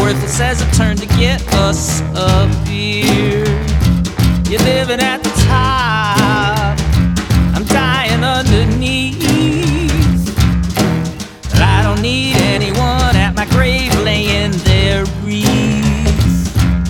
worthless as a turn to get us a beer. You're living at the top, I'm dying underneath. But I don't need anyone at my grave laying their wreath.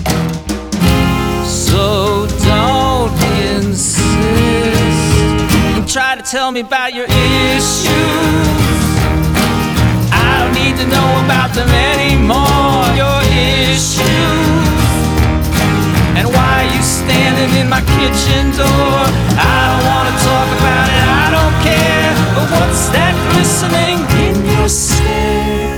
So don't insist and try to tell me about your issues. I don't need to know about them anymore. Your issues and why are you standing in my kitchen door? I don't want to talk about it, I don't care. But what's that glistening in your stare?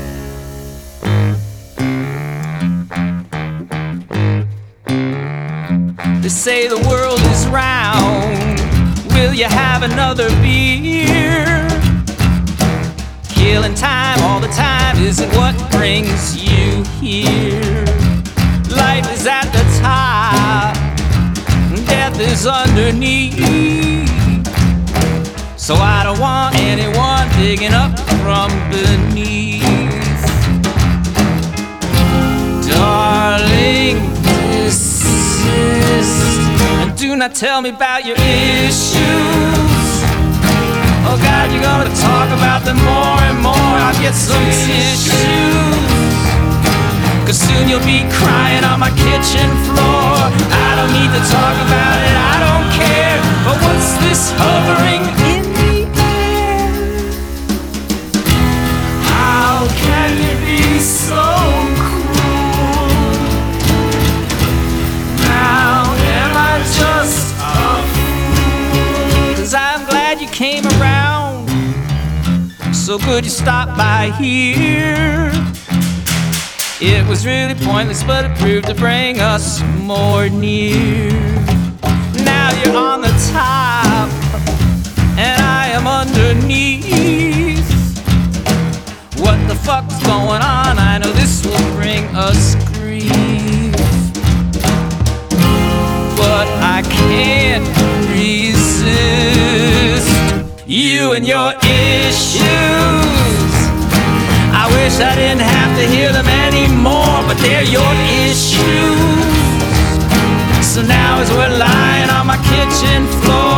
They say the world is round, will you have another beer? Killing time all the time isn't what brings you here. Life is at the top, death is underneath. So I don't want anyone digging up from beneath. Darling, desist and do not tell me about your issues. Oh God, you're gonna talk about them more and more. I'll get some tissues, 'cause soon you'll be crying on my kitchen floor. I don't need to talk about it, I don't care. But what's this hovering in the air? How can you be so cruel? Now am I just a fool? 'Cause I'm glad you came around, so good you stopped by here. It was really pointless, but it proved to bring us more near. Now you're on the top, and I am underneath. What the fuck's going on? I know this will bring us grief, but I can't resist you and your issues. I wish I didn't have to hear them anymore, but they're your issues. So now as we're lying on my kitchen floor,